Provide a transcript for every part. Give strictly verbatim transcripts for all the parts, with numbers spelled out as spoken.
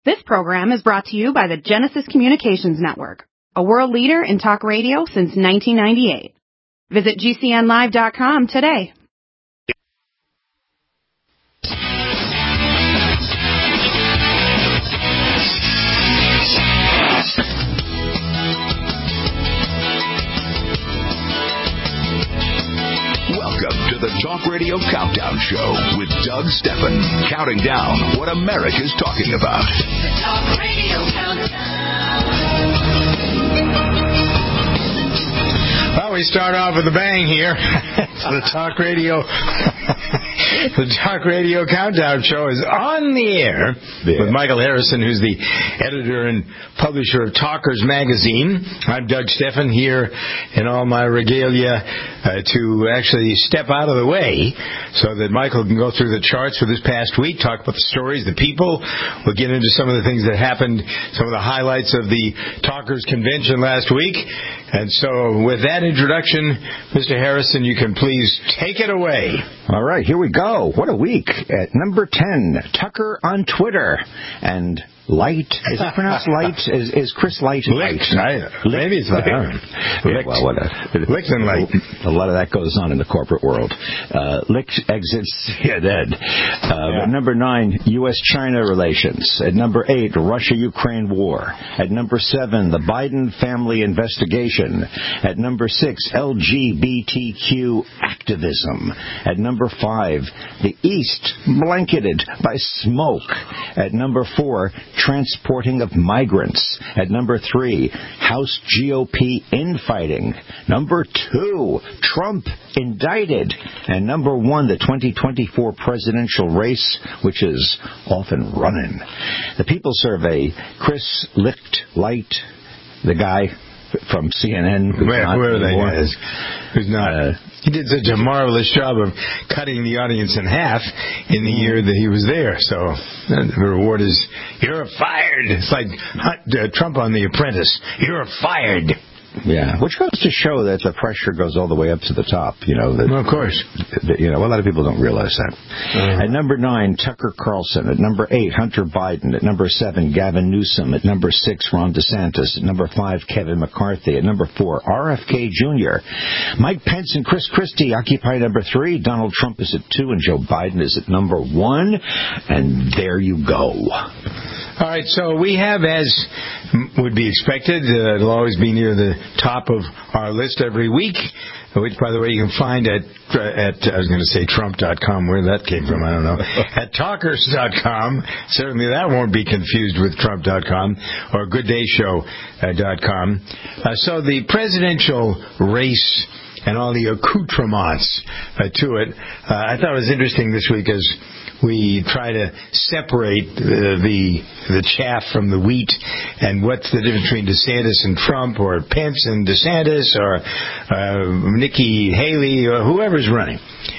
This program is brought to you by the Genesis Communications Network, a world leader in talk radio since nineteen ninety-eight. Visit G C N live dot com today. Welcome to the Talk Radio Countdown Show with Doug Steffen, counting down what America's talking about. The Talk Radio Countdown. Well, we start off with a bang here. It's the Talk Radio. The Talk Radio Countdown Show is on the air yeah. with Michael Harrison, who's the editor and publisher of Talkers Magazine. I'm Doug Steffen, here in all my regalia uh, to actually step out of the way so that Michael can go through the charts for this past week, talk about the stories, the people. We'll get into some of the things that happened, some of the highlights of the Talkers Convention last week. And so with that introduction, Mister Harrison, you can please take it away. All right, here we go. What a week. At number ten, Tucker on Twitter. And Light, is it pronounced Light? Is, is Chris Light? Licht. I, maybe it's that. Yeah, well, what a, Licht and Light. A lot of that goes on in the corporate world. Uh, Licht exits, yeah, dead. Uh, yeah. At number nine, U S China relations. At number eight, Russia-Ukraine war. At number seven, the Biden family investigation. At number six, L G B T Q activism. At number five, the East blanketed by smoke. At number four, transporting of migrants. At number three, House G O P infighting. Number two, Trump indicted. And number one, the twenty twenty-four presidential race, which is off and running. The People Survey, Chris Licht, Light, the guy from C N N. Where, where that guy is. Who's not... Uh, He did such a marvelous job of cutting the audience in half in the year that he was there. So the reward is, you're fired. It's like uh, Trump on The Apprentice. You're fired. Yeah, which goes to show that the pressure goes all the way up to the top. You know, that, well, of course. That, you know, a lot of people don't realize that. Uh-huh. At number nine, Tucker Carlson. At number eight, Hunter Biden. At number seven, Gavin Newsom. At number six, Ron DeSantis. At number five, Kevin McCarthy. At number four, R F K Junior Mike Pence and Chris Christie occupy number three. Donald Trump is at two, and Joe Biden is at number one. And there you go. All right, so we have, as would be expected, uh, it'll always be near the top of our list every week, which, by the way, you can find at, uh, at I was going to say Trump dot com, where that came from, I don't know, at Talkers dot com. Certainly that won't be confused with Trump dot com or Good Day Show dot com. Uh, so the presidential race and all the accoutrements uh, to it, uh, I thought it was interesting this week as we try to separate the, the the chaff from the wheat, and what's the difference between DeSantis and Trump, or Pence and DeSantis, or uh, Nikki Haley, or whoever's running.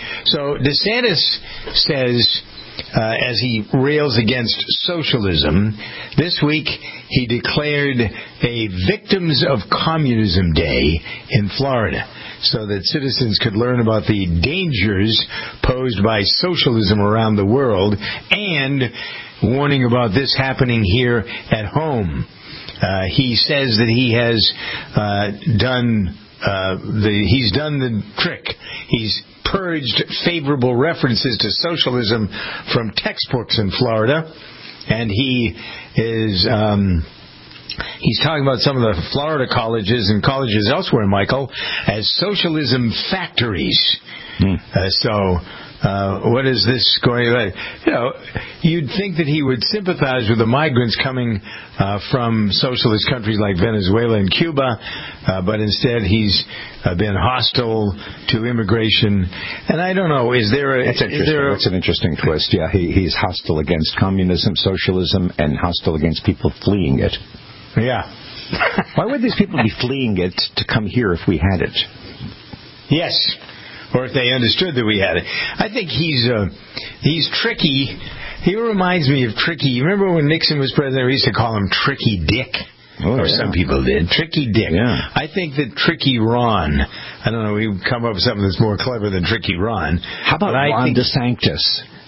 So DeSantis says, uh, as he rails against socialism, this week he declared a Victims of Communism Day in Florida, so that citizens could learn about the dangers posed by socialism around the world, and warning about this happening here at home. Uh, he says that he has uh, done uh, the he's done the trick. He's purged favorable references to socialism from textbooks in Florida, and he is. Um, He's talking about some of the Florida colleges and colleges elsewhere, Michael, as socialism factories. Mm. Uh, so, uh, what is this going to... You know, you'd think that he would sympathize with the migrants coming uh, from socialist countries like Venezuela and Cuba, uh, but instead he's uh, been hostile to immigration. And I don't know, is there a... That's interesting. There a, That's an interesting twist. Yeah, he, he's hostile against communism, socialism, and hostile against people fleeing it. Yeah. Why would these people be fleeing it to come here if we had it? Yes. Or if they understood that we had it. I think he's uh, he's tricky. He reminds me of Tricky. You remember when Nixon was president, we used to call him Tricky Dick? Oh, or yeah. Some people did. Tricky Dick. Yeah. I think that Tricky Ron, I don't know, we've come up with something that's more clever than Tricky Ron. How about Ron think, DeSantis?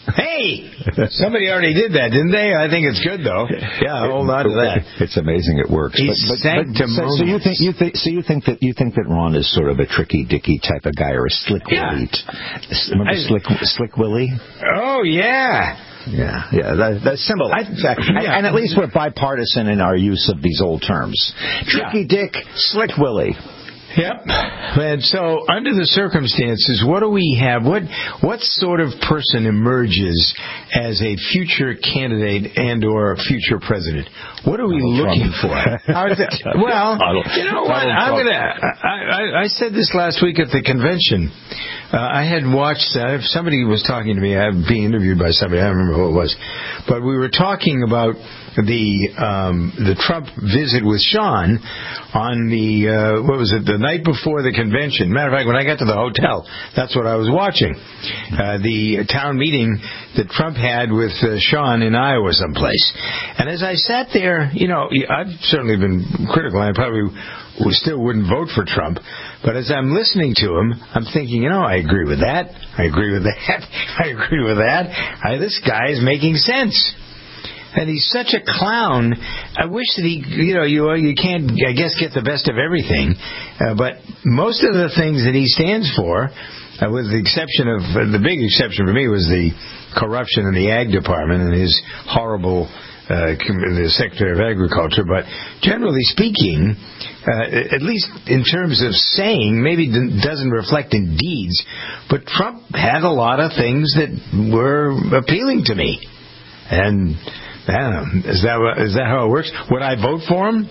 Hey! Somebody already did that, didn't they? I think it's good, though. Yeah, hold on to that. It's amazing it works. He's but, but, but, so, so you think you think so you think that you think that Ron is sort of a tricky dicky type of guy, or a slick yeah. Willie? Remember I, Slick Slick Willie? Oh yeah. Yeah, yeah, that, that's similar. I, yeah. And at least we're bipartisan in our use of these old terms. Tricky yeah. Dick, Slick Willie. Yep. And so, under the circumstances, what do we have? What what sort of person emerges as a future candidate and or future president? What are we Donald looking Trump. for? Well, you know what? I'm gonna. I, I, I said this last week at the convention. Uh, I had watched. Uh, somebody was talking to me. I'm being interviewed by somebody. I don't remember who it was, but we were talking about the um, the Trump visit with Sean on the uh, what was it the night before the convention. Matter of fact, when I got to the hotel, that's what I was watching, uh, the town meeting that Trump had with uh, Sean in Iowa someplace. And as I sat there, you know, I've certainly been critical. I probably still wouldn't vote for Trump, but as I'm listening to him, I'm thinking, you know, I agree with that. I agree with that. I agree with that. I, this guy is making sense. And he's such a clown. I wish that he, you know, you you can't, I guess, get the best of everything. Uh, but most of the things that he stands for, uh, with the exception of, uh, the big exception for me was the corruption in the Ag Department and his horrible, uh, the Secretary of Agriculture. But generally speaking, uh, at least in terms of saying, maybe doesn't reflect in deeds, but Trump had a lot of things that were appealing to me. And I don't know. Is that is that how it works? Would I vote for him?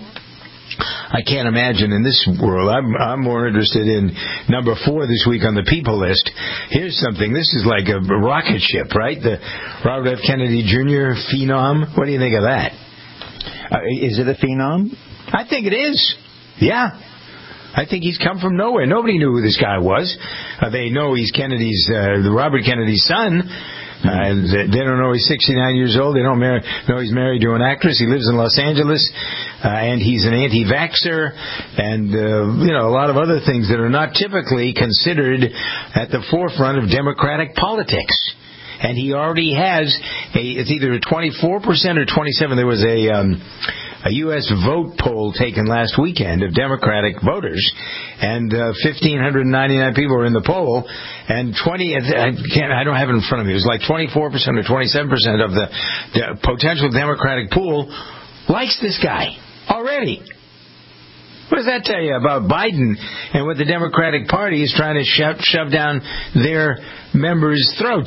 I can't imagine in this world. I'm I'm more interested in number four this week on the people list. Here's something. This is like a rocket ship, right? The Robert F. Kennedy Junior phenom. What do you think of that? Uh, is it a phenom? I think it is. Yeah. I think he's come from nowhere. Nobody knew who this guy was. Uh, they know he's Kennedy's, uh, the Robert Kennedy's son. Uh, they don't know he's sixty-nine years old. They don't mar- know he's married to an actress. He lives in Los Angeles, uh, and he's an anti-vaxxer, and uh, you know a lot of other things that are not typically considered at the forefront of Democratic politics. And he already has a it's either a twenty-four percent or twenty-seven. There was a um, a U S vote poll taken last weekend of Democratic voters, and uh, one thousand five hundred ninety-nine people were in the poll, and twenty. I can't. I don't have it in front of me. It was like twenty-four percent or twenty-seven percent of the, the potential Democratic pool likes this guy already. What does that tell you about Biden and what the Democratic Party is trying to shove, shove down their members' throats?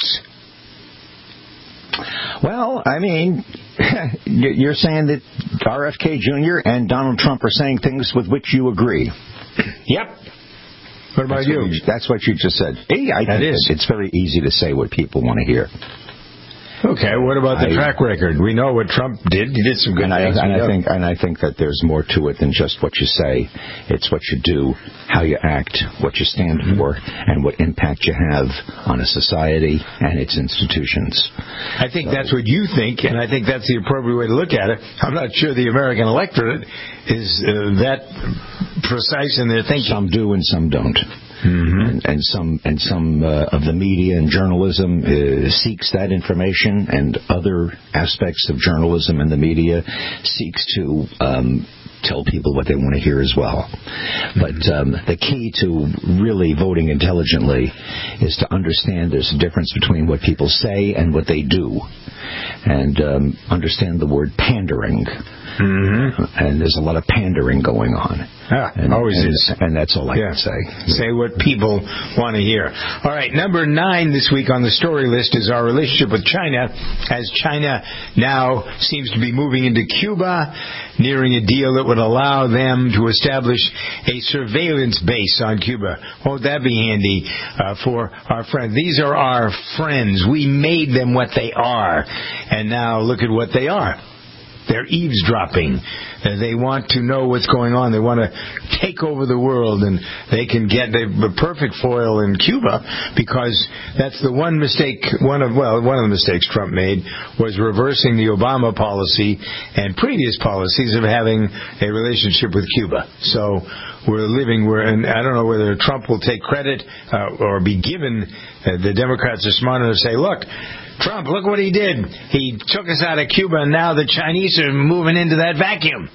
Well, I mean, you're saying that R F K Junior and Donald Trump are saying things with which you agree. Yep. What about that's you? What you? That's what you just said. Hey, I that think is. It's very easy to say what people want to hear. Okay, what about the I, track record? We know what Trump did. He did some good and things. I, and I think, and I think that there's more to it than just what you say. It's what you do, how you act, what you stand mm-hmm. for, and what impact you have on a society and its institutions. I think so, that's what you think, and I think that's the appropriate way to look at it. I'm not sure the American electorate is uh, that precise in their thinking. Some do and some don't. Mm-hmm. And, and some and some uh, of the media and journalism uh, seeks that information, and other aspects of journalism and the media seeks to um, tell people what they want to hear as well. But um, the key to really voting intelligently is to understand there's a difference between what people say and what they do, and um, understand the word pandering. Mm-hmm. And there's a lot of pandering going on. Ah, and, always and, is. And that's all I yeah. can say. Say what people want to hear. All right, number nine this week on the story list is our relationship with China, as China now seems to be moving into Cuba, nearing a deal that would allow them to establish a surveillance base on Cuba. Won't that be handy uh, for our friends? These are our friends. We made them what they are, and now look at what they are. They're eavesdropping. Uh, they want to know what's going on. They want to take over the world, and they can get the perfect foil in Cuba, because that's the one mistake, one of, well, one of the mistakes Trump made was reversing the Obama policy and previous policies of having a relationship with Cuba. So we're living, we're, and I don't know whether Trump will take credit uh, or be given, uh, the Democrats are smart enough to say, look, Trump, look what he did. He took us out of Cuba, and now the Chinese are moving into that vacuum.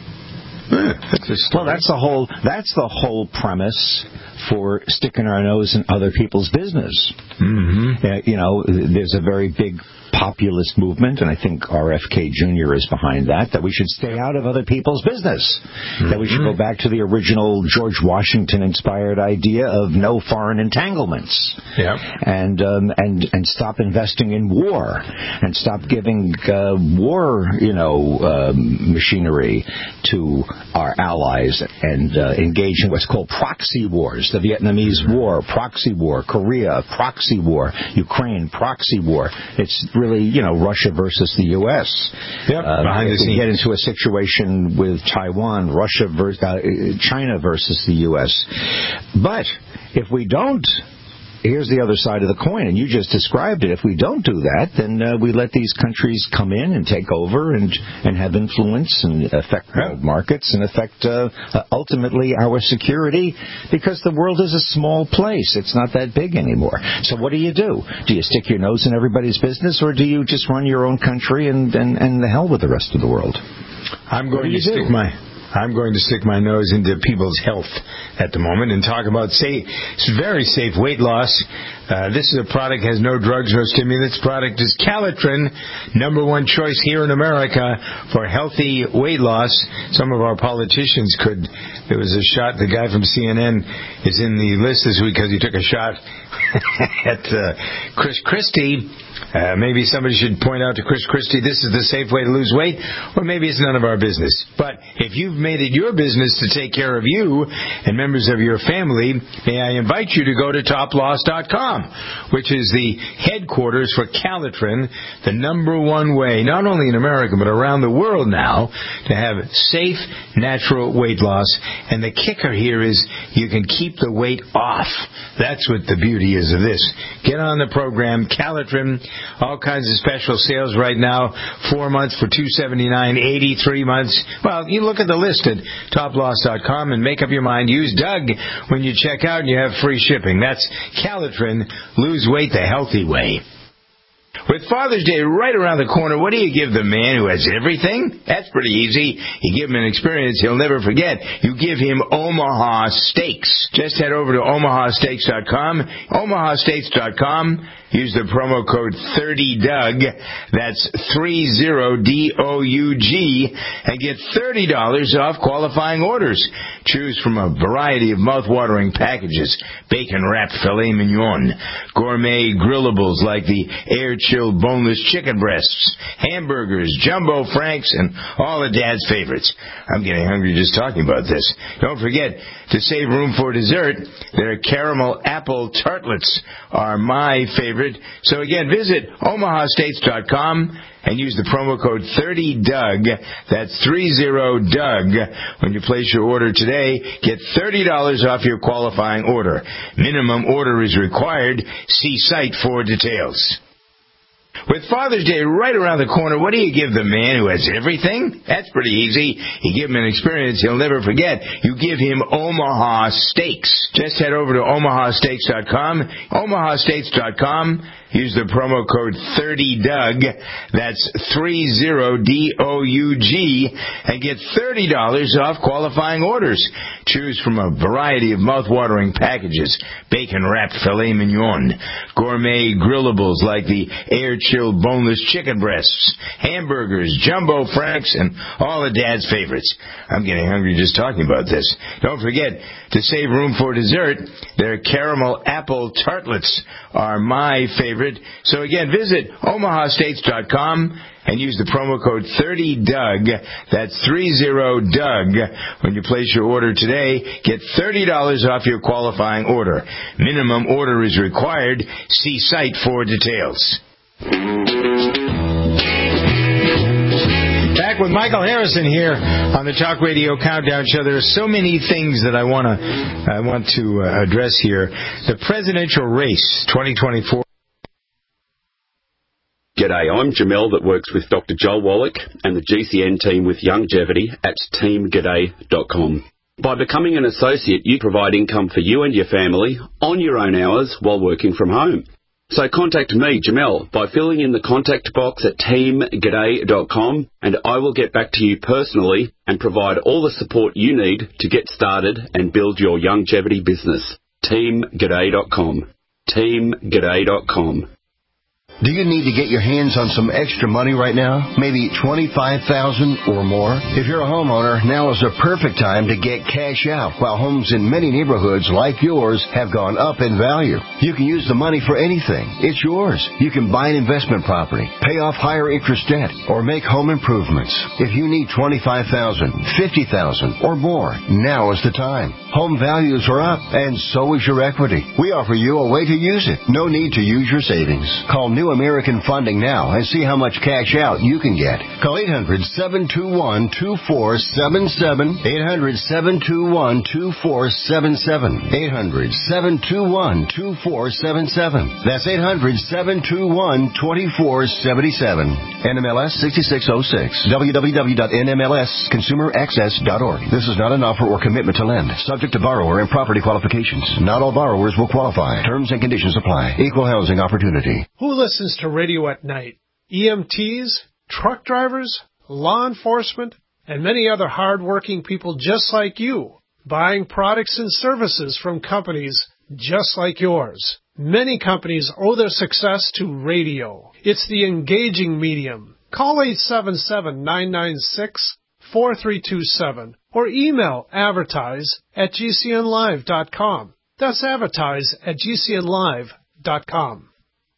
That's well, that's the whole. That's the whole premise for sticking our nose in other people's business. Mm-hmm. Uh, you know, there's a very big populist movement, and I think R F K Junior is behind that, that we should stay out of other people's business. Mm-hmm. That we should go back to the original George Washington-inspired idea of no foreign entanglements. Yep. And, um, and, and stop investing in war. And stop giving uh, war, you know, um, machinery to our allies and uh, engage in what's called proxy wars. The Vietnamese War, proxy war. Korea, proxy war. Ukraine, proxy war. It's really Really, you know, Russia versus the U S. Yep, uh, behind if the we scenes. get into a situation with Taiwan, Russia versus uh, China versus the U S. But if we don't, here's the other side of the coin, and you just described it. If we don't do that, then uh, we let these countries come in and take over and, and have influence and affect world markets and affect uh, uh, ultimately our security, because the world is a small place. It's not that big anymore. So what do you do? Do you stick your nose in everybody's business, or do you just run your own country and, and, and the hell with the rest of the world? I'm going to stick my... I'm going to stick my nose into people's health at the moment and talk about safe, very safe weight loss. Uh, this is a product that has no drugs, no stimulants. Product is Calitrin, number one choice here in America for healthy weight loss. Some of our politicians could. There was a shot. The guy from C N N is in the list this week because he took a shot at uh, Chris Christie. Uh, maybe somebody should point out to Chris Christie, this is the safe way to lose weight, or maybe it's none of our business. But if you've made it your business to take care of you and members of your family, may I invite you to go to top loss dot com, which is the headquarters for Calitrin, the number one way, not only in America, but around the world now, to have safe, natural weight loss. And the kicker here is you can keep the weight off. That's what the beauty is of this. Get on the program, Calitrin. All kinds of special sales right now. Four months for two hundred seventy-nine dollars, eighty-three months. Well, you look at the list at top loss dot com and make up your mind. Use Doug when you check out and you have free shipping. That's Calitrin. Lose weight the healthy way. With Father's Day right around the corner, what do you give the man who has everything? That's pretty easy. You give him an experience he'll never forget. You give him Omaha Steaks. Just head over to omaha steaks dot com. omaha steaks dot com. Use the promo code thirty Doug. That's thirty D O U G. And get thirty dollars off qualifying orders. Choose from a variety of mouth-watering packages. Bacon-wrapped filet mignon. Gourmet grillables like the air-chilled boneless chicken breasts. Hamburgers, jumbo franks, and all of Dad's favorites. I'm getting hungry just talking about this. Don't forget, to save room for dessert, their caramel apple tartlets are my favorite. So again, visit omaha steaks dot com and use the promo code thirty Doug. That's thirty Doug. When you place your order today, get thirty dollars off your qualifying order. Minimum order is required. See site for details. With Father's Day right around the corner, what do you give the man who has everything? That's pretty easy. You give him an experience he'll never forget. You give him Omaha Steaks. Just head over to omaha steaks dot com. omaha steaks dot com. Use the promo code thirty Doug. That's thirty D O U G. And get thirty dollars off qualifying orders. Choose from a variety of mouth-watering packages. Bacon-wrapped filet mignon. Gourmet grillables like the air-chilled boneless chicken breasts. Hamburgers, jumbo franks, and all of Dad's favorites. I'm getting hungry just talking about this. Don't forget, to save room for dessert, their caramel apple tartlets are my favorite. So again, visit omaha steaks dot com and use the promo code thirty Doug. That's thirty Doug. When you place your order today, get thirty dollars off your qualifying order. Minimum order is required. See site for details. Back with Michael Harrison here on the Talk Radio Countdown Show. There are so many things that I want to I want to uh, address here. The presidential race, twenty twenty-four. G'day, I'm Jamel that works with Doctor Joel Wallach and the G C N team with Longevity at team g'day dot com. By becoming an associate, you provide income for you and your family on your own hours while working from home. So contact me, Jamel, by filling in the contact box at team g'day dot com, and I will get back to you personally and provide all the support you need to get started and build your longevity business. team g'day dot com. team g'day dot com. Do you need to get your hands on some extra money right now? Maybe twenty-five thousand dollars or more? If you're a homeowner, now is the perfect time to get cash out while homes in many neighborhoods like yours have gone up in value. You can use the money for anything. It's yours. You can buy an investment property, pay off higher interest debt, or make home improvements. If you need twenty-five thousand dollars, fifty thousand dollars, or more, now is the time. Home values are up, and so is your equity. We offer you a way to use it. No need to use your savings. Call New American Funding now and see how much cash out you can get. Call eight hundred, seven two one, two four seven seven, eight hundred, seven two one, two four seven seven, eight hundred, seven two one, two four seven seven. That's eight hundred, seven two one, two four seven seven. N M L S sixty-six oh six. w w w dot n m l s consumer access dot org. This is not an offer or commitment to lend. Subject to borrower and property qualifications. Not all borrowers will qualify. Terms and conditions apply. Equal housing opportunity. Who listens to radio at night? E M Ts, truck drivers, law enforcement, and many other hard-working people just like you, buying products and services from companies just like yours. Many companies owe their success to radio. It's the engaging medium. Call eight seven seven, nine nine six, four three two seven or email advertise at g c n live dot com. That's advertise at g c n live dot com.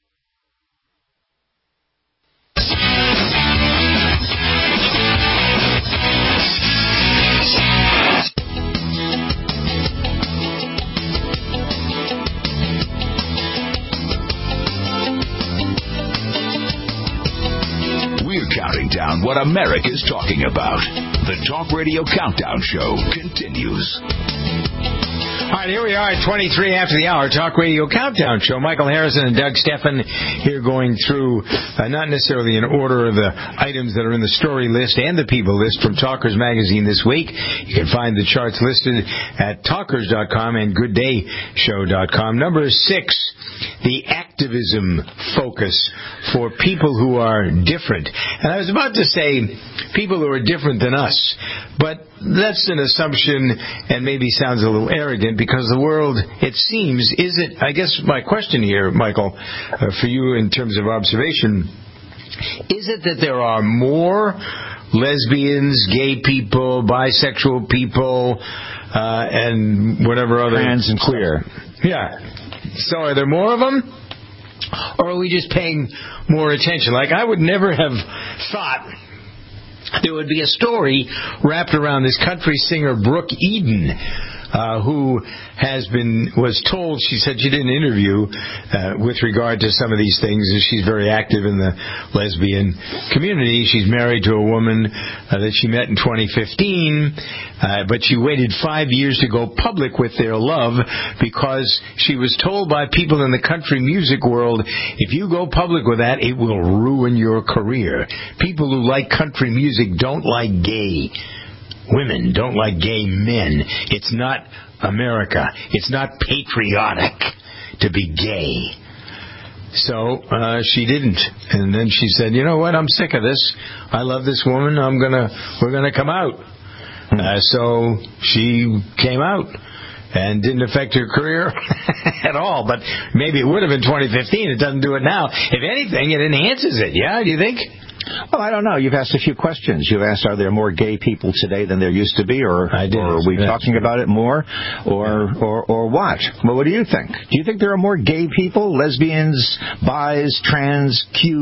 We're counting down what America's talking about. The Talk Radio Countdown Show continues. All right, here we are at twenty-three after the hour, Talk Radio Countdown Show. Michael Harrison and Doug Steffen here going through, uh, not necessarily in order of the items that are in the story list and the people list from Talkers Magazine this week. You can find the charts listed at talkers dot com and good day show dot com. Number six, the activism focus for people who are different. And I was about to say people who are different than us, but that's an assumption and maybe sounds a little arrogant because the world, it seems, is it, I guess my question here, Michael, uh, for you in terms of observation, is it that there are more lesbians, gay people, bisexual people, uh, and whatever other... Trans and queer. Yeah. So are there more of them? Or are we just paying more attention? Like, I would never have thought there would be a story wrapped around this country singer Brooke Eden, uh, who has been, was told, she said she did an interview uh, with regard to some of these things. She's very active in the lesbian community. She's married to a woman uh, that she met in twenty fifteen, uh, but she waited five years to go public with their love because she was told by people in the country music world, if you go public with that, it will ruin your career. People who like country music don't like gay women, don't like gay men. It's not America. It's not patriotic to be gay. So uh, she didn't. And then she said, you know what, I'm sick of this. I love this woman. I'm gonna, we're going to come out. Uh, so she came out. And didn't affect her career at all. But maybe it would have in twenty fifteen. It doesn't do it now. If anything, it enhances it. Yeah, do you think? Well, I don't know. You've asked a few questions. You've asked, are there more gay people today than there used to be, or, I did. or are we That's talking true. about it more, or, Yeah. or or what? Well, what do you think? Do you think there are more gay people, lesbians, bis, trans,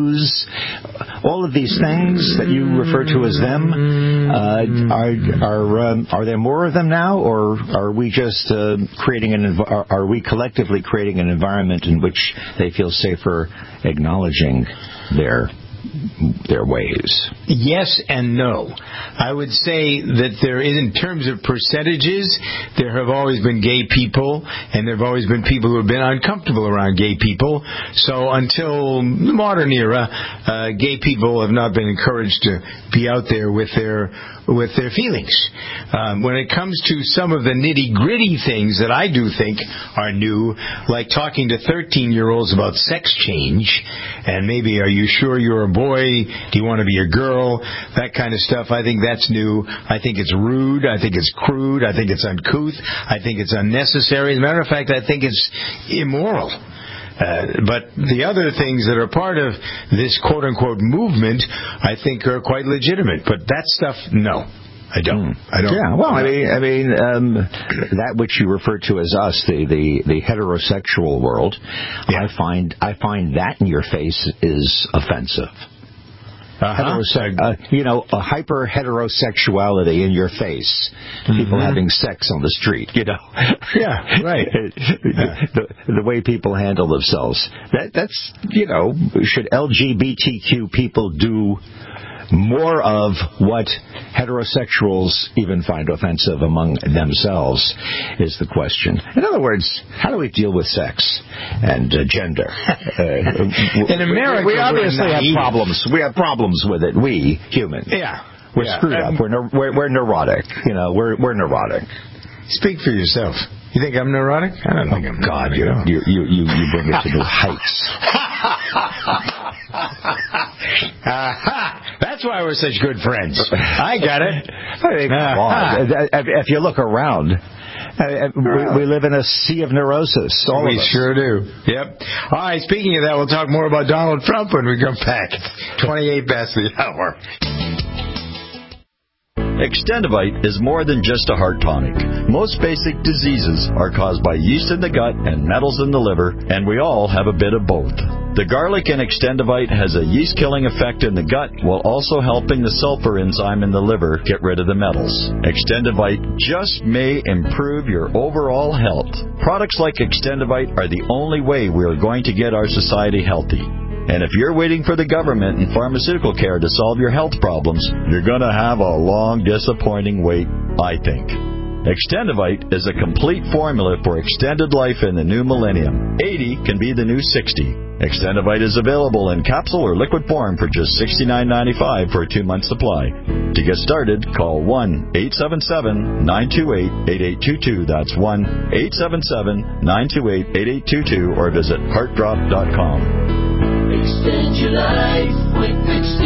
Qs, all of these things that you refer to as them? Uh, are are um, are there more of them now, or are we just uh, creating an env- are, are we collectively creating an environment in which they feel safer acknowledging their their ways? Yes and no. I would say that there is, in terms of percentages, there have always been gay people, and there have always been people who have been uncomfortable around gay people. So until the modern era, uh, gay people have not been encouraged to be out there with their with their feelings. Um, when it comes to some of the nitty-gritty things that I do think are new, like talking to thirteen-year-olds about sex change, and maybe, are you sure you're a boy? Do you want to be a girl? That kind of stuff, I think that's new. I think it's rude. I think it's crude. I think it's uncouth. I think it's unnecessary. As a matter of fact, I think it's immoral. Uh, but the other things that are part of this quote-unquote movement, I think, are quite legitimate. But that stuff, no. I don't. Mm. I don't. Yeah. Well, I mean, I mean, um, that which you refer to as us, the the, the heterosexual world, yeah. I find I find that in your face is offensive. Uh-huh. Heterose- uh, you know, a hyper heterosexuality in your face. Mm-hmm. People having sex on the street, you know. Yeah, right. the, the way people handle themselves. That that's you know, should L G B T Q people do more of what heterosexuals even find offensive among themselves is the question. In other words, how do we deal with sex and uh, gender? Uh, In America, we, we obviously have problems. We have problems with it. We humans. Yeah, we're yeah. screwed um, up. We're, ne- we're we're neurotic. You know, we're we're neurotic. Speak for yourself. You think I'm neurotic? I don't think oh, I'm God, neurotic. you, you you you bring it to new heights. Aha! That's why we're such good friends. I got it. I mean, come on. If you look around, we, we live in a sea of neurosis. All we of us. sure do. Yep. All right, speaking of that, we'll talk more about Donald Trump when we come back. twenty-eight past the hour. Extendivite is more than just a heart tonic. Most basic diseases are caused by yeast in the gut and metals in the liver, and we all have a bit of both. The garlic in Extendivite has a yeast-killing effect in the gut while also helping the sulfur enzyme in the liver get rid of the metals. Extendivite just may improve your overall health. Products like Extendivite are the only way we are going to get our society healthy. And if you're waiting for the government and pharmaceutical care to solve your health problems, you're going to have a long, disappointing wait, I think. Extendivite is a complete formula for extended life in the new millennium. eighty can be the new sixty. Extendivite is available in capsule or liquid form for just sixty-nine ninety-five for a two-month supply. To get started, call one eight seven seven, nine two eight, eight eight two two. That's one eight seven seven, nine two eight, eight eight two two or visit heart drop dot com. Extend your life with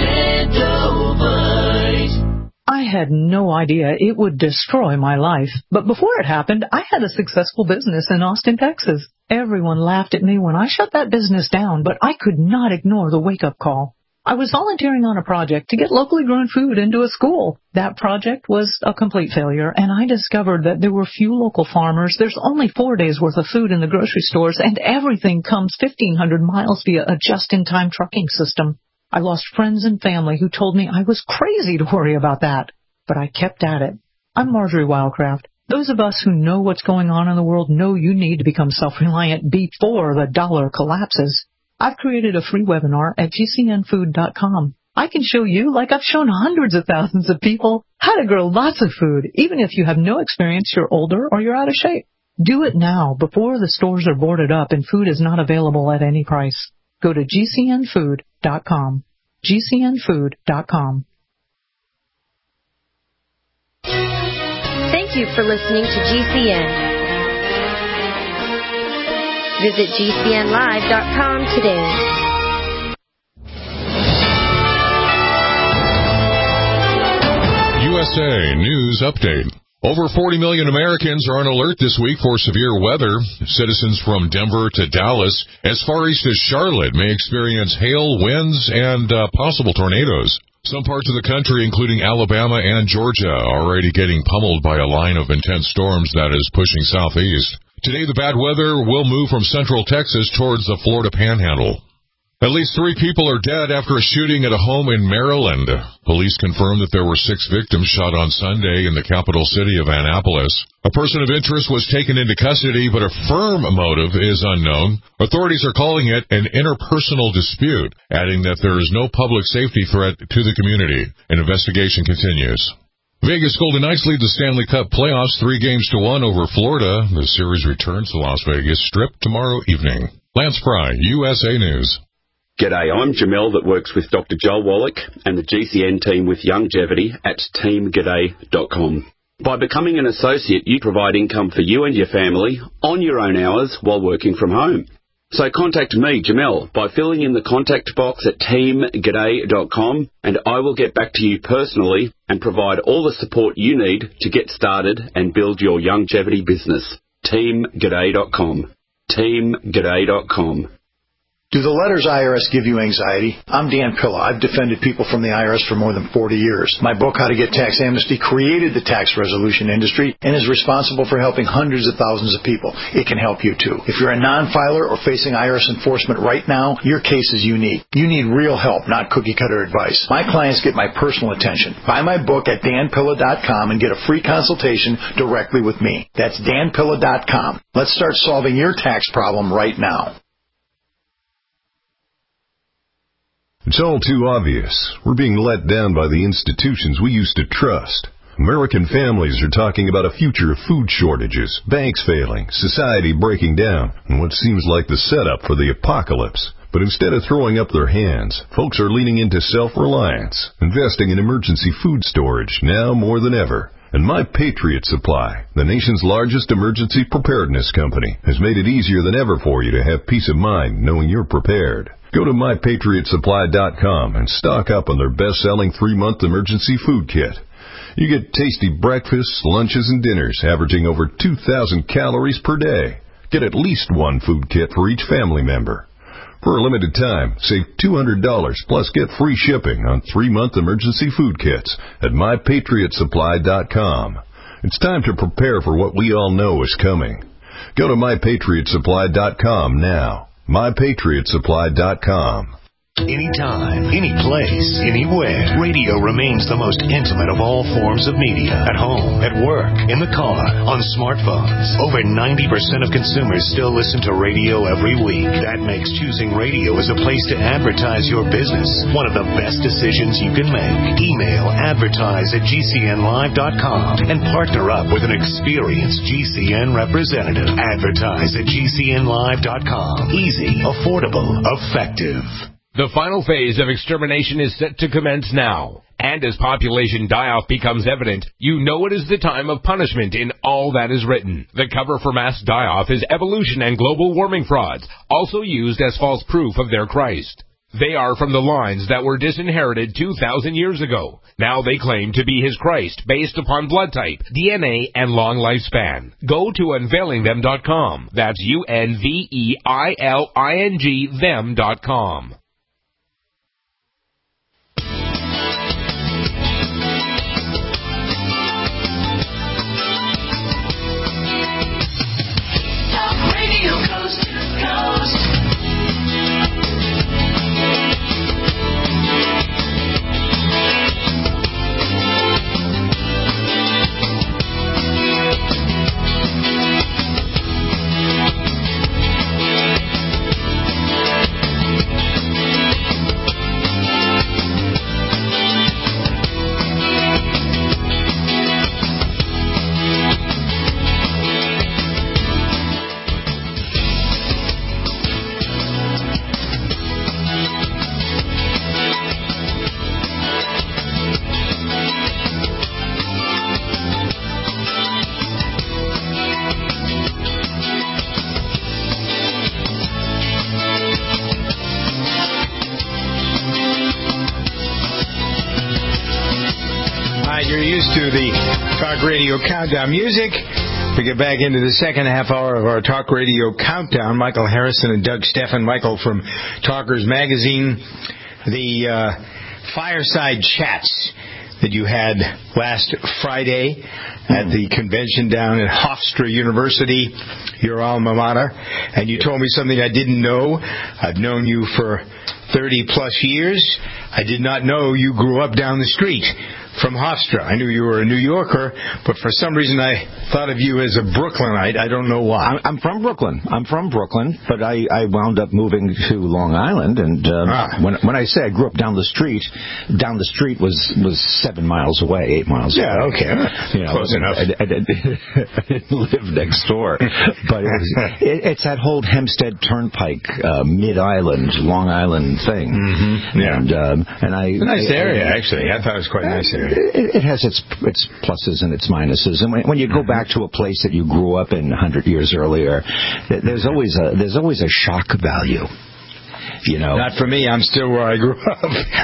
Extendivite. I had no idea it would destroy my life. But before it happened, I had a successful business in Austin, Texas. Everyone laughed at me when I shut that business down, but I could not ignore the wake-up call. I was volunteering on a project to get locally grown food into a school. That project was a complete failure, and I discovered that there were few local farmers. There's only four days' worth of food in the grocery stores, and everything comes fifteen hundred miles via a just-in-time trucking system. I lost friends and family who told me I was crazy to worry about that. But I kept at it. I'm Marjorie Wildcraft. Those of us who know what's going on in the world know you need to become self-reliant before the dollar collapses. I've created a free webinar at G C N food dot com. I can show you, like I've shown hundreds of thousands of people, how to grow lots of food, even if you have no experience, you're older, or you're out of shape. Do it now, before the stores are boarded up and food is not available at any price. Go to G C N food dot com. G C N food dot com. Thank you for listening to G C N. Visit G C N live dot com today. U S A News Update. Over forty million Americans are on alert this week for severe weather. Citizens from Denver to Dallas, as far east as Charlotte, may experience hail, winds, and uh, possible tornadoes. Some parts of the country, including Alabama and Georgia, are already getting pummeled by a line of intense storms that is pushing southeast. Today, the bad weather will move from central Texas towards the Florida Panhandle. At least three people are dead after a shooting at a home in Maryland. Police confirmed that there were six victims shot on Sunday in the capital city of Annapolis. A person of interest was taken into custody, but a firm motive is unknown. Authorities are calling it an interpersonal dispute, adding that there is no public safety threat to the community. An investigation continues. Vegas Golden Knights lead the Stanley Cup playoffs three games to one over Florida. The series returns to Las Vegas Strip tomorrow evening. Lance Fry, U S A News. G'day, I'm Jamel that works with Doctor Joel Wallach and the G C N team with Longevity at team g'day dot com. By becoming an associate, you provide income for you and your family on your own hours while working from home. So contact me, Jamel, by filling in the contact box at team g'day dot com, and I will get back to you personally and provide all the support you need to get started and build your longevity business. team g'day dot com. team g'day dot com. Do the letters I R S give you anxiety? I'm Dan Pilla. I've defended people from the I R S for more than forty years. My book, How to Get Tax Amnesty, created the tax resolution industry and is responsible for helping hundreds of thousands of people. It can help you, too. If you're a non-filer or facing I R S enforcement right now, your case is unique. You need real help, not cookie-cutter advice. My clients get my personal attention. Buy my book at dan pilla dot com and get a free consultation directly with me. That's dan pilla dot com. Let's start solving your tax problem right now. It's all too obvious. We're being let down by the institutions we used to trust. American families are talking about a future of food shortages, banks failing, society breaking down, and what seems like the setup for the apocalypse. But instead of throwing up their hands, folks are leaning into self-reliance, investing in emergency food storage now more than ever. And My Patriot Supply, the nation's largest emergency preparedness company, has made it easier than ever for you to have peace of mind knowing you're prepared. Go to my patriot supply dot com and stock up on their best-selling three-month emergency food kit. You get tasty breakfasts, lunches, and dinners averaging over two thousand calories per day. Get at least one food kit for each family member. For a limited time, save two hundred dollars plus get free shipping on three-month emergency food kits at my patriot supply dot com. It's time to prepare for what we all know is coming. Go to my patriot supply dot com now. my patriot supply dot com. Anytime, any place, anywhere, radio remains the most intimate of all forms of media. At home, at work, in the car, on smartphones. Over ninety percent of consumers still listen to radio every week. That makes choosing radio as a place to advertise your business one of the best decisions you can make. Email advertise at g c n live dot com and partner up with an experienced G C N representative. Advertise at g c n live dot com. Easy, affordable, effective. The final phase of extermination is set to commence now. And as population die-off becomes evident, you know it is the time of punishment in all that is written. The cover for mass die-off is evolution and global warming frauds, also used as false proof of their Christ. They are from the lines that were disinherited two thousand years ago. Now they claim to be his Christ based upon blood type, D N A, and long lifespan. Go to unveiling them dot com. That's U N V E I L I N G them dot com. To the Talk Radio Countdown music. We get back into the second half hour of our Talk Radio Countdown. Michael Harrison and Doug Steffen. Michael from Talkers Magazine. The uh, Fireside Chats that you had last Friday at the convention down at Hofstra University, your alma mater, and you told me something I didn't know. I've known you for thirty plus years. I did not know you grew up down the street from Hofstra. I knew you were a New Yorker, but for some reason I thought of you as a Brooklynite. I don't know why. I'm from Brooklyn. I'm from Brooklyn, but I, I wound up moving to Long Island. And um, ah. when when I say I grew up down the street, down the street was, was seven miles away, eight miles yeah, away. Yeah, okay. You know, close enough. I, I, I didn't live next door, but it was, it, it's that whole Hempstead Turnpike, uh, Mid-Island, Long Island thing. Mm-hmm. Yeah. And, um, and I, it's a nice I, area, I, actually. I thought it was quite a nice area. It, it has its its pluses and its minuses, and when, when you go back to a place that you grew up in a hundred years earlier, there's always a there's always a shock value. You know, not for me. I'm still where I grew up.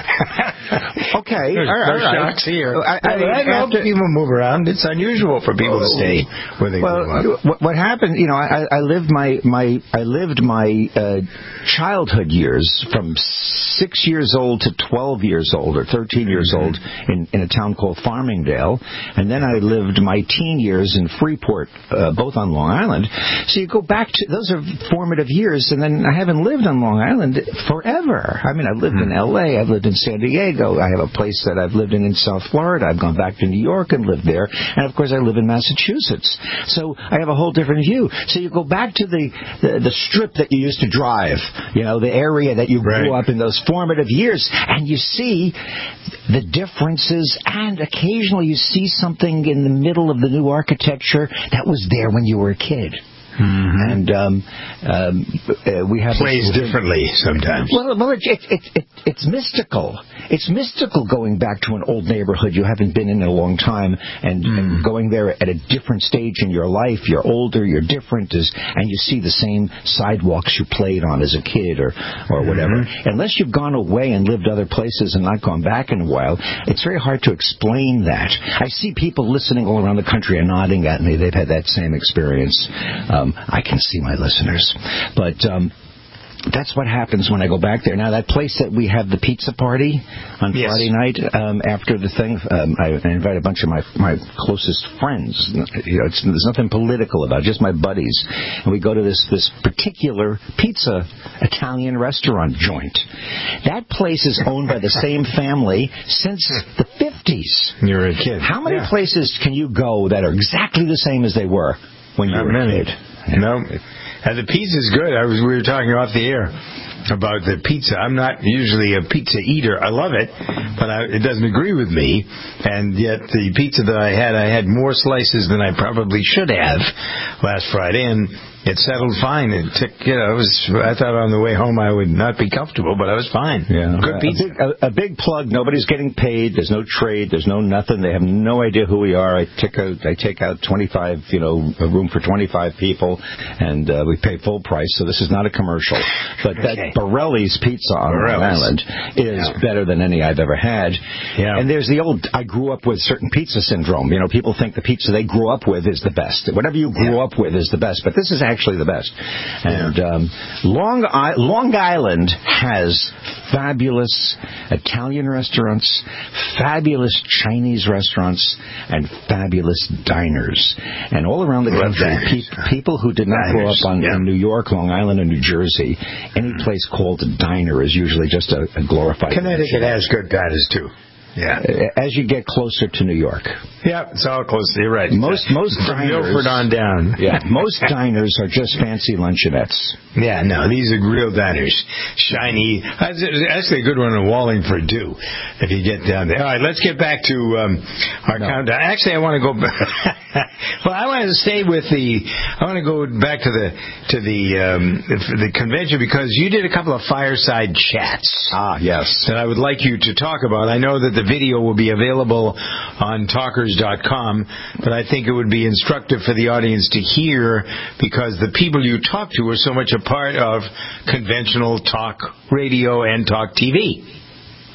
Okay, There's all right, no all right. shocks here. I, I, well, I know after, people move around. It's unusual for people to stay where they well, grew up. What, what happened? You know, I, I lived my my I lived my uh, childhood years from six years old to twelve years old or thirteen years mm-hmm. old in, in a town called Farmingdale, and then I lived my teen years in Freeport, uh, both on Long Island. So you go back to those are formative years, and then I haven't lived on Long Island forever. I mean, I've lived mm-hmm. in L A, I've lived in San Diego, I have a place that I've lived in in South Florida, I've gone back to New York and lived there, and of course I live in Massachusetts. So I have a whole different view. So you go back to the the, the strip that you used to drive, you know, the area that you grew right. up in those formative years, and you see the differences, and occasionally you see something in the middle of the new architecture that was there when you were a kid. Mm-hmm. And um, um, uh, we have plays a, differently sometimes. Well, well, it, it, it, it, it's mystical. It's mystical going back to an old neighborhood you haven't been in a long time, and, mm. and going there at a different stage in your life. You're older, you're different, as, and you see the same sidewalks you played on as a kid, or or whatever. Mm-hmm. Unless you've gone away and lived other places and not gone back in a while, it's very hard to explain that. I see people listening all around the country and nodding at me. They've had that same experience. Um, I can see my listeners. But um, that's what happens when I go back there. Now, that place that we have the pizza party on yes. Friday night um, after the thing, um, I invite a bunch of my my closest friends. You know, it's, there's nothing political about it, just my buddies. And we go to this, this particular pizza Italian restaurant joint. That place is owned by the same family since the fifties. You're a kid. How many yeah. places can you go that are exactly the same as they were when you Not were many. a kid? No, and the pizza's good. I was we were talking off the air about the pizza. I'm not usually a pizza eater. I love it, but I, it doesn't agree with me. And yet the pizza that I had, I had more slices than I probably should have last Friday, and it settled fine. It took, you know, it was. I thought on the way home I would not be comfortable, but I was fine. Yeah, good pizza. A big, a, a big plug. Nobody's getting paid. There's no trade. There's no nothing. They have no idea who we are. I take out. I take out twenty-five. You know, a room for twenty-five people, and uh, we pay full price. So this is not a commercial. But okay. that Borelli's pizza on Long Island is yeah. better than any I've ever had. Yeah. And there's the old. I grew up with certain pizza syndrome. You know, people think the pizza they grew up with is the best. Whatever you grew yeah. up with is the best. But this is actually the best. And um, Long, I- Long Island has fabulous Italian restaurants, fabulous Chinese restaurants, and fabulous diners. And all around the country, pe- people who did not diners. grow up on, yeah. in New York, Long Island, or New Jersey, any place called a diner is usually just a, a glorified... Connecticut has good diners, too. Yeah. As you get closer to New York. Yeah, it's all close. You're right. Most most From diners, Milford on down. Yeah, most diners are just fancy luncheonettes. Yeah, no, these are real diners. Shiny. That's actually a good one in Wallingford, too, if you get down there. All right, let's get back to um, our no. countdown. Actually, I want to go back. Well, I want to stay with the, I want to go back to the to the um, the convention, because you did a couple of fireside chats. Ah, yes. That I would like you to talk about. I know that the video will be available on talkers dot com, but I think it would be instructive for the audience to hear, because the people you talk to are so much a part of conventional talk radio and talk T V.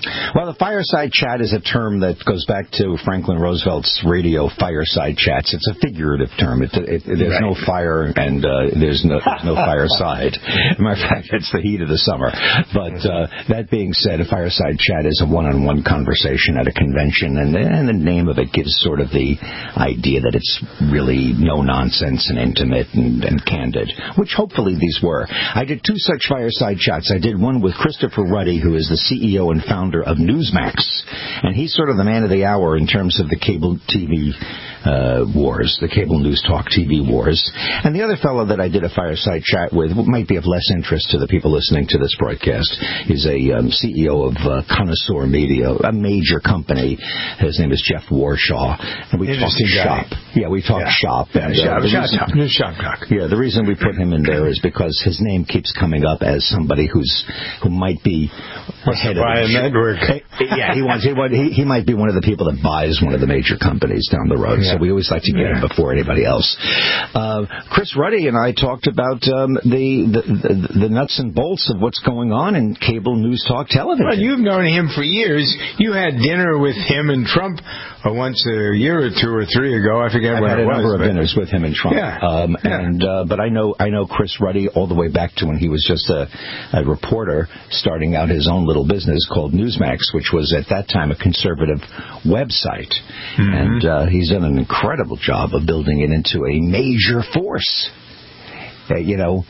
Well, the fireside chat is a term that goes back to Franklin Roosevelt's radio fireside chats. It's a figurative term. It, it, it, there's right. no fire and uh, there's no, there's no fireside. As a matter of fact, it's the heat of the summer. But uh, that being said, a fireside chat is a one-on-one conversation at a convention, and, and the name of it gives sort of the idea that it's really no-nonsense and intimate and, and candid, which hopefully these were. I did two such fireside chats. I did one with Christopher Ruddy, who is the C E O and founder of Newsmax, and he's sort of the man of the hour in terms of the cable T V uh, wars, the cable news talk T V wars. And the other fellow that I did a fireside chat with might be of less interest to the people listening to this broadcast. He's a um, C E O of uh, Connoisseur Media, a major company. His name is Jeff Warshaw, and we talked shop. Yeah, we talked yeah. shop. And, yeah, uh, shop, reason, shop, shop, shop. Yeah, the reason we put him in there is because his name keeps coming up as somebody who's who might be ahead of the network. yeah, he wants. He, he he might be one of the people that buys one of the major companies down the road. Yeah. So we always like to get yeah. him before anybody else. Uh, Chris Ruddy and I talked about um, the, the, the the nuts and bolts of what's going on in cable news talk television. Well, you've known him for years. You had dinner with him and Trump uh, once a year or two or three ago. I forget I've when had it a was. number of dinners with him and Trump. Yeah. Um, yeah. And uh, but I know I know Chris Ruddy all the way back to when he was just a, a reporter starting out his own little business called Newsmax, which was at that time a conservative website. Mm-hmm. And uh, he's done an incredible job of building it into a major force. Uh, you know,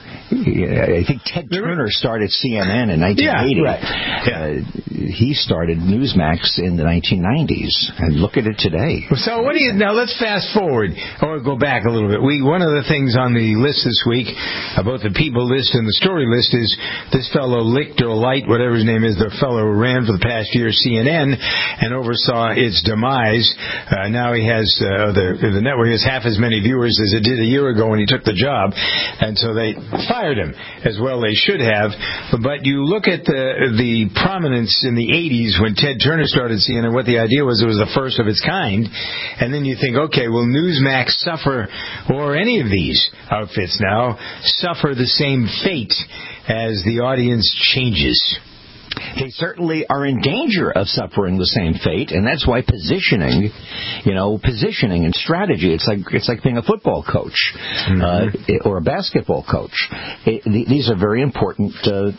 I think Ted Turner started C N N in nineteen eighty. Yeah, right. yeah. Uh, he started Newsmax in the nineteen nineties, and look at it today. So what do you now? Let's fast forward or go back a little bit. We one of the things on the list this week, about the people list and the story list, is this fellow Licht or Light, whatever his name is, the fellow who ran for the past year C N N and oversaw its demise. Uh, now he has uh, the the network has half as many viewers as it did a year ago when he took the job. And so they fired him, as well they should have. But you look at the the prominence in the eighties when Ted Turner started C N N, what the idea was it was the first of its kind. And then you think, okay, will Newsmax suffer, or any of these outfits now, suffer the same fate as the audience changes? They certainly are in danger of suffering the same fate, and that's why positioning, you know, positioning and strategy, it's like it's like being a football coach mm-hmm. uh, or a basketball coach. It, these are very important uh,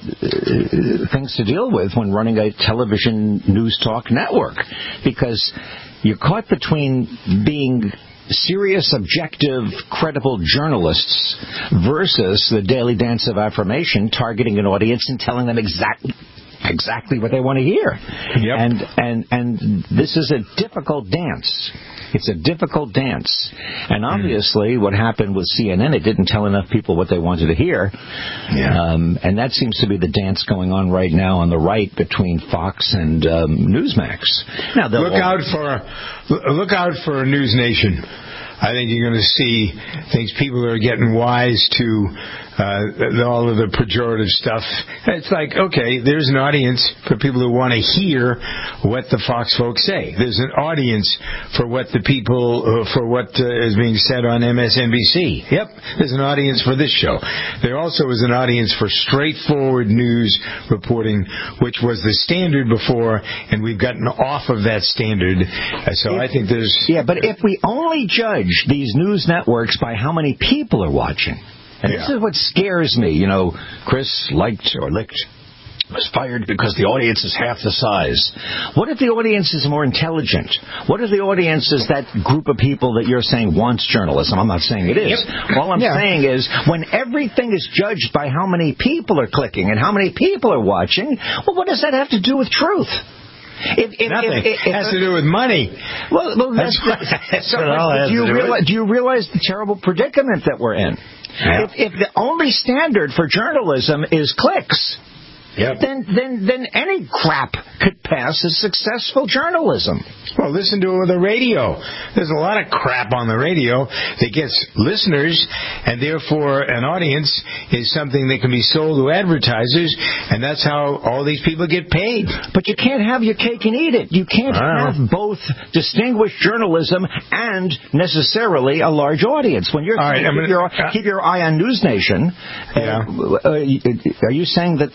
things to deal with when running a television news talk network, because you're caught between being serious, objective, credible journalists versus the daily dance of affirmation, targeting an audience and telling them exactly exactly what they want to hear. Yep. And and and this is a difficult dance. It's a difficult dance. And obviously, mm. what happened with C N N, it didn't tell enough people what they wanted to hear. Yeah. Um, and that seems to be the dance going on right now on the right between Fox and um, Newsmax. Now, look out for look out for News Nation. I think you're going to see things. People are getting wise to uh, all of the pejorative stuff. It's like, okay, there's an audience for people who want to hear what the Fox folks say. There's an audience for what the people, uh, for what uh, is being said on M S N B C. Yep, there's an audience for this show. There also is an audience for straightforward news reporting, which was the standard before, and we've gotten off of that standard. Uh, so if, I think there's... Yeah, but if we only judge these news networks by how many people are watching. And yeah. this is what scares me. You know, Chris liked or licked was fired because the audience is half the size. What if the audience is more intelligent? What if the audience is that group of people that you're saying wants journalism? I'm not saying it is. Yep. All I'm yeah. saying is when everything is judged by how many people are clicking and how many people are watching, well, what does that have to do with truth? If, if, Nothing. If, if, if, it has to do with money. Well, well that's, that's, that's so, what all has do you to do realize, with. Do you realize the terrible predicament that we're in? Yeah. If, if the only standard for journalism is clicks, yep. then then then any crap could pass as successful journalism. Well, listen to the radio. There's a lot of crap on the radio that gets listeners, and therefore an audience is something that can be sold to advertisers, and that's how all these people get paid. But you can't have your cake and eat it. You can't have both distinguished journalism and necessarily a large audience. When you're all right, keep, gonna, your, uh, keep your eye on News Nation, yeah. uh, uh, are you saying that there are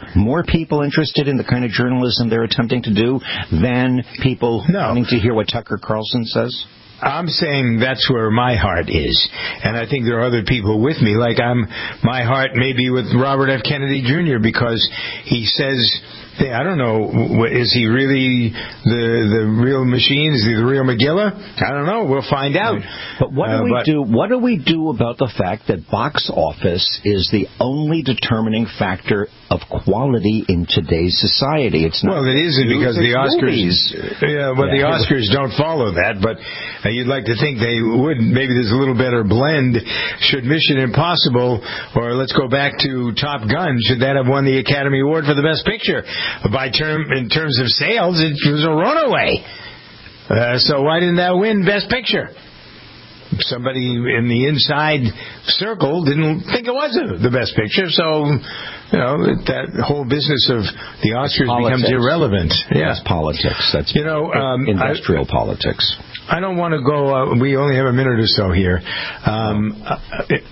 more people interested in the kind of journalism they're attempting to do than people no. wanting to hear what Tucker Carlson says? I'm saying that's where my heart is. And I think there are other people with me. Like I'm, my heart may be with Robert F. Kennedy Junior because he says, I don't know, is he really the the real machine? Is he the real McGilla? I don't know. We'll find out. But what do uh, we but, do? What do we do about the fact that box office is the only determining factor of quality in today's society? It's not. Well, it isn't because the Oscars. Movies. Yeah, well, yeah. the Oscars don't follow that. But uh, you'd like to think they would. Maybe there's a little better blend. Should Mission Impossible, or let's go back to Top Gun, should that have won the Academy Award for the Best Picture? By term, in terms of sales, it was a runaway. Uh, so why didn't that win Best Picture? Somebody in the inside circle didn't think it was a, the Best Picture, so you know that whole business of the Oscars becomes irrelevant. Yeah, that's politics. That's you know um, industrial I, politics. I don't want to go. Uh, we only have a minute or so here. Um, uh, it,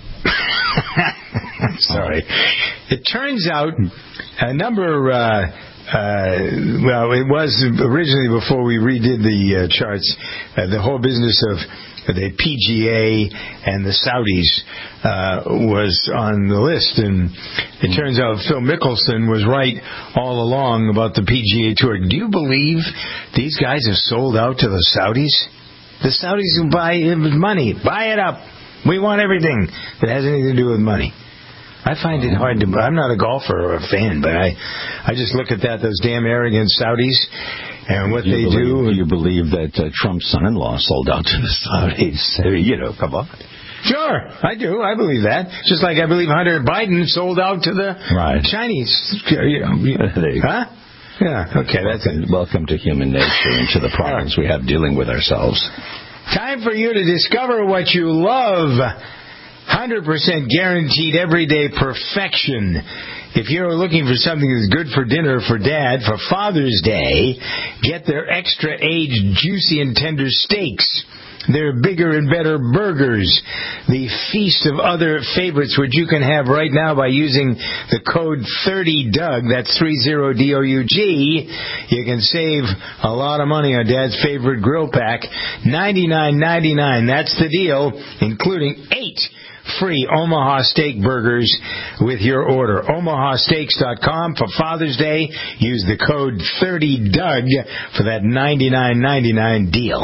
sorry. It turns out a number. Uh, Uh, well, it was originally before we redid the uh, charts, uh, the whole business of the P G A and the Saudis uh, was on the list, and it turns out Phil Mickelson was right all along about the P G A Tour. Do you believe these guys have sold out to the Saudis? The Saudis who buy it with money. Buy it up. We want everything that has anything to do with money. I find it hard to... I'm not a golfer or a fan, but I I just look at that, those damn arrogant Saudis and what you they believe, do. Do you believe that uh, Trump's son-in-law sold out to the Saudis? I mean, you know, come on. Sure, I do. I believe that. Just like I believe Hunter Biden sold out to the right. Chinese. You know, huh? Yeah, okay. That's welcome, it. Welcome to human nature and to the problems we have dealing with ourselves. Time for you to discover what you love. one hundred percent guaranteed everyday perfection. If you're looking for something that's good for dinner for Dad for Father's Day, get their extra aged, juicy and tender steaks. Their bigger and better burgers. The feast of other favorites, which you can have right now by using the code thirty D U G. That's thirty D O U G. You can save a lot of money on Dad's favorite grill pack. ninety-nine ninety-nine. That's the deal, including eight free Omaha Steak burgers with your order. Omaha Steaks dot com for Father's Day. Use the code thirty D U G for that ninety-nine ninety-nine deal.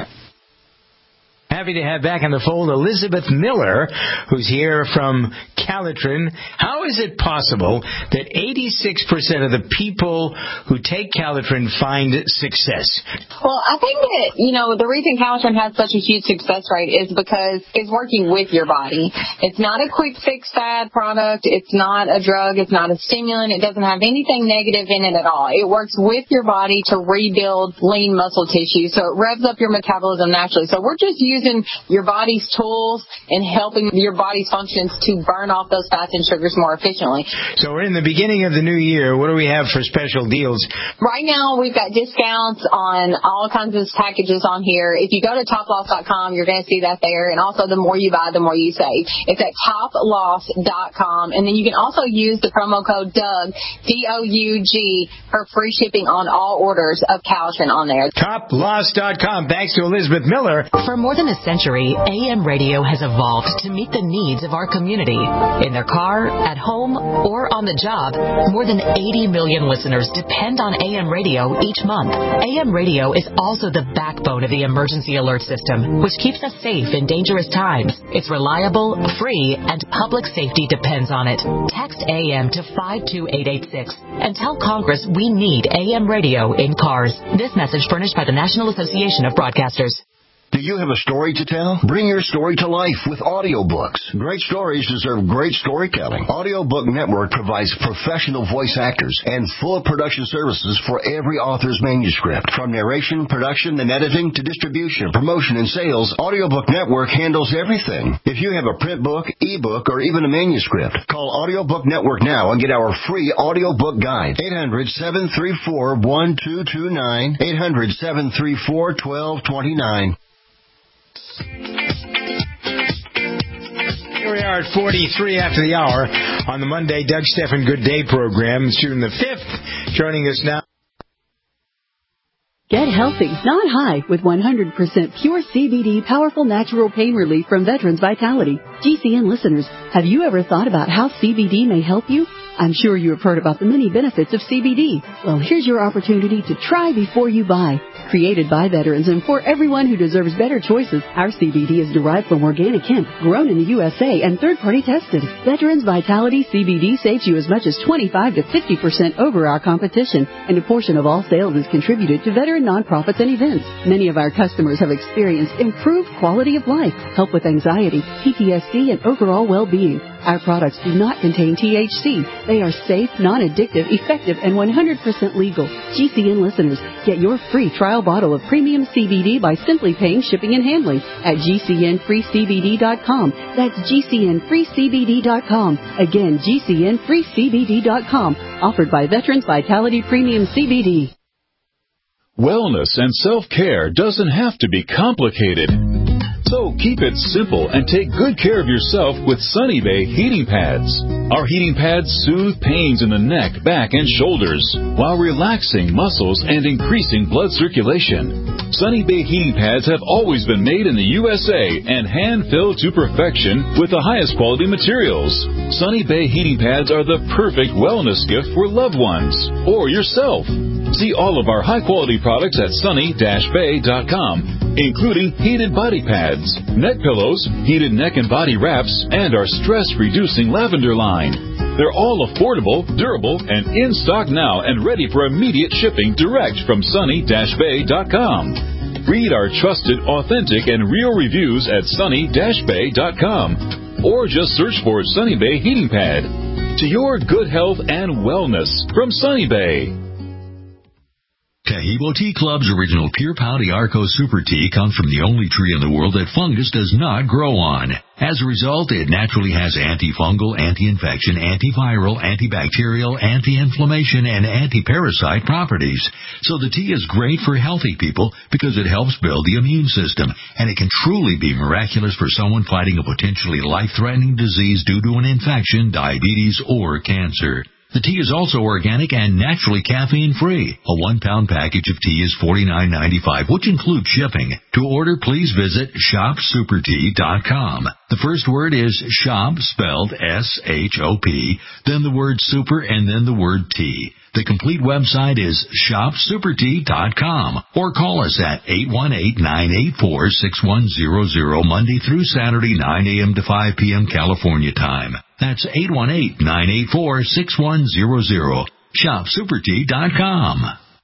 Happy to have back in the fold Elizabeth Miller, who's here from Calitrin. How is it possible that eighty-six percent of the people who take Calitrin find success? Well, I think that, you know, the reason Calitrin has such a huge success rate is because it's working with your body. It's not a quick fix fad product. It's not a drug. It's not a stimulant. It doesn't have anything negative in it at all. It works with your body to rebuild lean muscle tissue, so it revs up your metabolism naturally. So we're just using your body's tools and helping your body's functions to burn off those fats and sugars more efficiently. So we're in the beginning of the new year. What do we have for special deals? Right now, we've got discounts on all kinds of packages on here. If you go to top loss dot com, you're going to see that there. And also, the more you buy, the more you save. It's at top loss dot com. And then you can also use the promo code D U G, D O U G, for free shipping on all orders of Calitrin on there. top loss dot com. Thanks to Elizabeth Miller. For more than a century, A M radio has evolved to meet the needs of our community. In their car, at home, or on the job, more than eighty million listeners depend on A M radio each month. A M radio is also the backbone of the emergency alert system, which keeps us safe in dangerous times. It's reliable, free, and public safety depends on it. Text A M to five two eight eight six and tell Congress we need A M radio in cars. This message furnished by the National Association of Broadcasters. Do you have a story to tell? Bring your story to life with audiobooks. Great stories deserve great storytelling. Audiobook Network provides professional voice actors and full production services for every author's manuscript. From narration, production, and editing to distribution, promotion, and sales, Audiobook Network handles everything. If you have a print book, ebook, or even a manuscript, call Audiobook Network now and get our free audiobook guide. eight hundred, seven three four, one two two nine. eight hundred, seven three four, one two two nine. Here we are at forty-three after the hour on the Monday Doug Stephan Good Day program. It's June the fifth. Joining us now. Get healthy, not high, with one hundred percent pure C B D powerful natural pain relief from Veterans Vitality. G C N listeners, have you ever thought about how C B D may help you? I'm sure you have heard about the many benefits of C B D. Well, here's your opportunity to try before you buy. Created by veterans and for everyone who deserves better choices, our C B D is derived from organic hemp, grown in the U S A, and third-party tested. Veterans Vitality C B D saves you as much as twenty-five to fifty percent over our competition, and a portion of all sales is contributed to veteran nonprofits and events. Many of our customers have experienced improved quality of life, help with anxiety, P T S D, and overall well-being. Our products do not contain T H C. They are safe, non-addictive, effective, and one hundred percent legal. G C N listeners, get your free trial bottle of premium C B D by simply paying shipping and handling at G C N free C B D dot com. That's G C N free C B D dot com. Again, G C N free C B D dot com. Offered by Veterans Vitality Premium C B D. Wellness and self-care doesn't have to be complicated. So keep it simple and take good care of yourself with Sunny Bay heating pads. Our heating pads soothe pains in the neck, back, and shoulders while relaxing muscles and increasing blood circulation. Sunny Bay heating pads have always been made in the U S A and hand-filled to perfection with the highest quality materials. Sunny Bay heating pads are the perfect wellness gift for loved ones or yourself. See all of our high-quality products at sunny dash bay dot com, including heated body pads, neck pillows, heated neck and body wraps, and our stress-reducing lavender line. They're all affordable, durable, and in stock now and ready for immediate shipping direct from sunny dash bay dot com. Read our trusted, authentic, and real reviews at sunny dash bay dot com, or just search for Sunny Bay Heating Pad. To your good health and wellness from Sunny Bay. Tahibo Tea Club's original Pure Pau Arco Super Tea comes from the only tree in the world that fungus does not grow on. As a result, it naturally has antifungal, anti-infection, antiviral, antibacterial, anti-inflammation, and anti-parasite properties. So the tea is great for healthy people because it helps build the immune system, and it can truly be miraculous for someone fighting a potentially life-threatening disease due to an infection, diabetes, or cancer. The tea is also organic and naturally caffeine-free. A one-pound package of tea is forty-nine ninety-five, which includes shipping. To order, please visit shop super tea dot com. The first word is shop, spelled S H O P, then the word super, and then the word tea. The complete website is shop super tea dot com, or call us at eight one eight, nine eight four, six one zero zero Monday through Saturday, nine a.m. to five p.m. California time. That's eight one eight, nine eight four, six one zero zero. shop super tea dot com.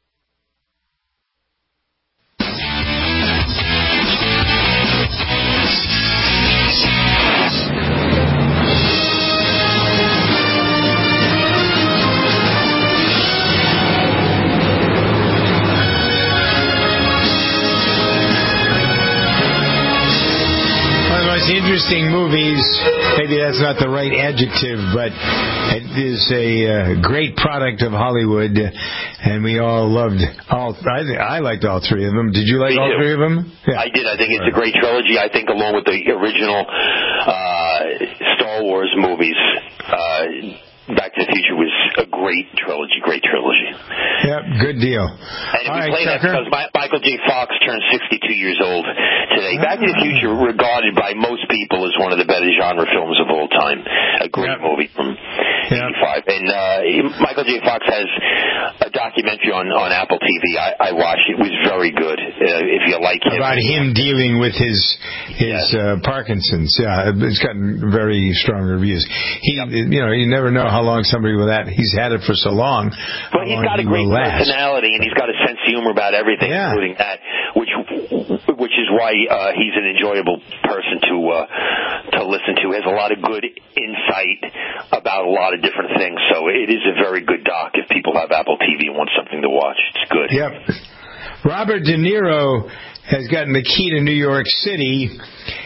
Interesting movies. Maybe that's not the right adjective, but it is a uh, great product of Hollywood, and we all loved all. I, I liked all three of them. Did you like Me all too. three of them? Yeah. I did. I think it's a great trilogy. I think along with the original uh, Star Wars movies, uh, Back to the Future was a great trilogy. Great trilogy. Yep, good deal. And all we right, play that Tucker. because my, Michael J. Fox turned sixty-two years old today. Back to the Future, regarded by most people as one of the better genre films of all time. A great yep. movie from eighty-five. And uh, Michael J. Fox has a documentary on, on Apple T V. I, I watched it. It was very good. Uh, if you like him. About him dealing with his his yes. uh, Parkinson's. Yeah, it's gotten very strong reviews. He, yep. you know, you never know how long somebody with that, he's had it for so long. Well, he's got a great personality, and he's got a sense of humor about everything, yeah. including that, which which is why uh, he's an enjoyable person to uh, to listen to. He has a lot of good insight about a lot of different things, so it is a very good doc if people have Apple T V and want something to watch. It's good. Yep. Robert De Niro has gotten the key to New York City,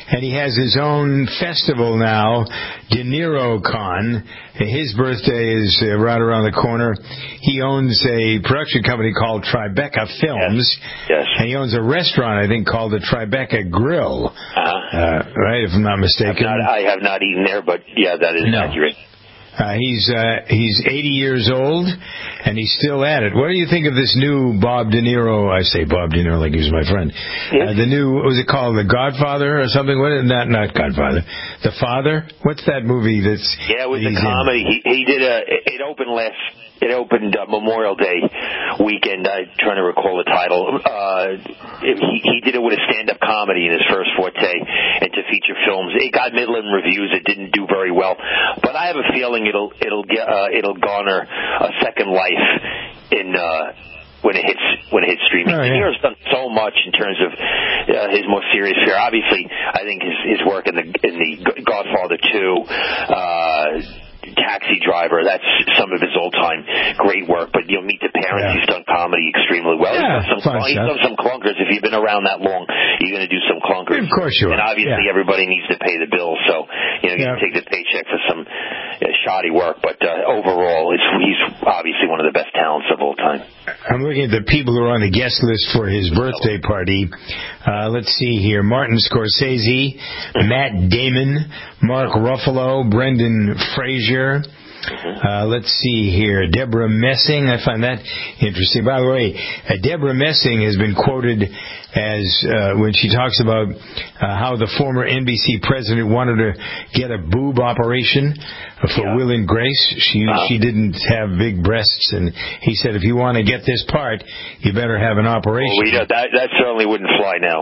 and he has his own festival now, De Niro Con. His birthday is uh, right around the corner. He owns a production company called Tribeca Films. Yes. yes. And he owns a restaurant, I think, called the Tribeca Grill. Uh-huh. Uh, right, if I'm not mistaken. Not, I have not eaten there, but yeah, that is no. accurate. Uh, he's uh, he's eighty years old, and he's still at it. What do you think of this new Bob De Niro? I say Bob De Niro like he was my friend. Yes. Uh, the new, what was it called? The Godfather or something? What? Not not Godfather. The Father? What's that movie that's... Yeah, it was a comedy. He, he did a... It opened last... It opened uh, Memorial Day weekend. I'm trying to recall the title. Uh, it, he, he did it with a stand-up comedy in his first forte into feature films. It got Midland reviews. It didn't do very well, but I have a feeling it'll it'll get uh, it'll garner a second life in. Uh, When it hits, when it hits streaming, oh, yeah. De Niro's done so much in terms of uh, his more serious fare. Obviously, I think his his work in the in the Godfather two. Uh, Taxi Driver, that's some of his old-time great work, but you'll Meet the Parents, yeah. he's done comedy extremely well. Yeah, he's done some, he's done some clunkers. If you've been around that long, you're going to do some clunkers. Of course you are. And obviously yeah. everybody needs to pay the bills, so you know, you yeah. can take the paycheck for some uh, shoddy work, but uh, overall, it's, he's obviously one of the best talents of all time. I'm looking at the people who are on the guest list for his birthday party. Uh, let's see here. Martin Scorsese, Matt Damon, Mark Ruffalo, Brendan Fraser. Uh, let's see here. Deborah Messing. I find that interesting. By the way, uh, Deborah Messing has been quoted as uh, when she talks about uh, how the former N B C president wanted to get a boob operation for yeah. Will and Grace. She uh-huh. she didn't have big breasts, and he said, if you want to get this part, you better have an operation. Well, we, uh, that, that certainly wouldn't fly now.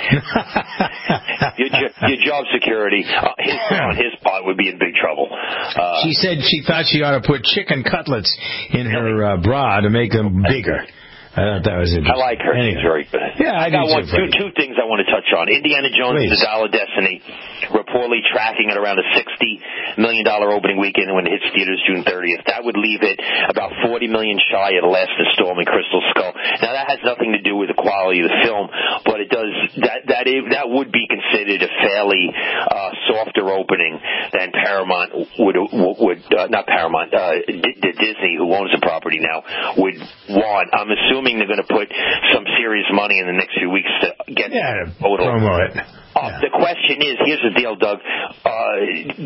your, your job security uh, his, on his part would be in big trouble. Uh, she said she thought she ought to put chicken cutlets in her uh, bra to make them bigger. I thought that was interesting. I like her. Anyway. She's very good. Yeah, I, I got do one, too, two, two things I want to touch on. Indiana Jones Please. and the Dial of Destiny, reportedly tracking at around a sixty million dollars opening weekend when it hits theaters June thirtieth. That would leave it about forty million dollars shy of the last installment, Crystal Skull. Now, that has nothing to do with the quality of the film, but it does that that is, that would be considered a fairly uh, softer opening than Paramount would would uh, not Paramount, uh, D- Disney, who owns the property now, would want. I'm assuming they're going to put some serious money in the next few weeks to get yeah, total. Promo it. Uh, yeah. The question is, here's the deal, Doug. Uh,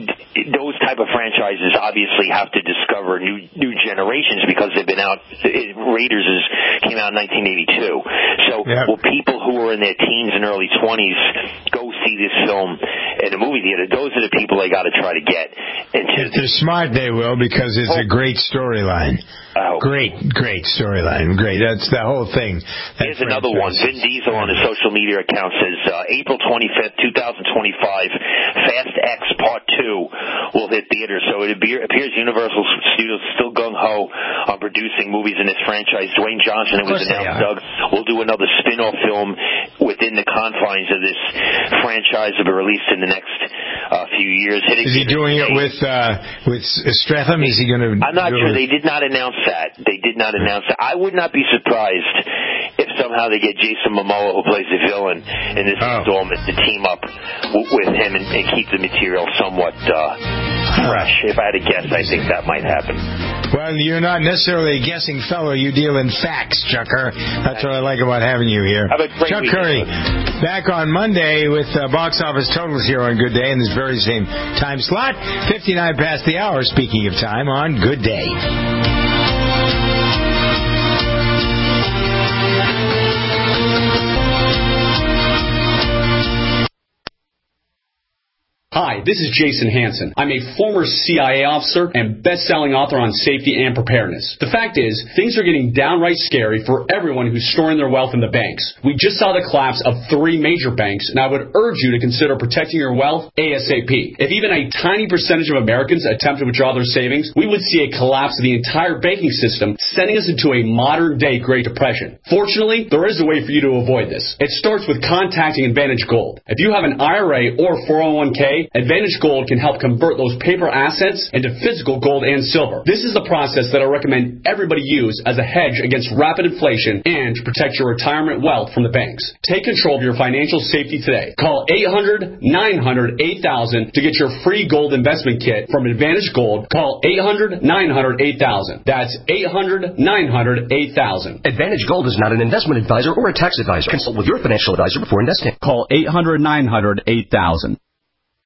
those type of franchises obviously have to discover new new generations because they've been out. Raiders is, came out in nineteen eighty-two. So yep. will people who are in their teens and early twenties go see this film in a movie theater? Those are the people they got to try to get into. If they're smart, they will, because it's oh. a great storyline. Oh. Great, great storyline. Great. That's the whole thing. That Here's another one. Vin Diesel on his social media account says uh, April twenty-fifth, twenty twenty-five, Fast X Part two will hit theaters. So it appears Universal Studios is still gung-ho on producing movies in this franchise. Dwayne Johnson, it was announced, Doug, will do another spin-off film within the confines of this franchise to be released in the next uh, few years. Hitting is he doing it with uh, with Stratham? Is he going to? I'm not sure. They did not announce that. They did not announce that. I would not be surprised if somehow they get Jason Momoa, who plays the villain in this oh. installment, to team up w- with him and, and keep the material somewhat uh, fresh. If I had to guess, I think that might happen. Well, you're not necessarily a guessing fellow. You deal in facts, Chucker. That's what I like about having you here. Have a great Chuck weekend. Curry, back on Monday with uh, Box Office Totals here on Good Day in this very same time slot. fifty-nine past the hour, speaking of time, on Good Day. Hi, this is Jason Hansen. I'm a former C I A officer and best-selling author on safety and preparedness. The fact is, things are getting downright scary for everyone who's storing their wealth in the banks. We just saw the collapse of three major banks, and I would urge you to consider protecting your wealth ASAP. If even a tiny percentage of Americans attempt to withdraw their savings, we would see a collapse of the entire banking system, sending us into a modern-day Great Depression. Fortunately, there is a way for you to avoid this. It starts with contacting Advantage Gold. If you have an I R A or four oh one k, Today, Advantage Gold can help convert those paper assets into physical gold and silver. This is the process that I recommend everybody use as a hedge against rapid inflation and to protect your retirement wealth from the banks. Take control of your financial safety today. Call eight hundred, nine hundred, eight thousand to get your free gold investment kit from Advantage Gold. Call eight hundred, nine hundred, eight thousand. That's eight hundred, nine hundred, eight thousand. Advantage Gold is not an investment advisor or a tax advisor. Consult with your financial advisor before investing. Call eight hundred, nine hundred, eight thousand.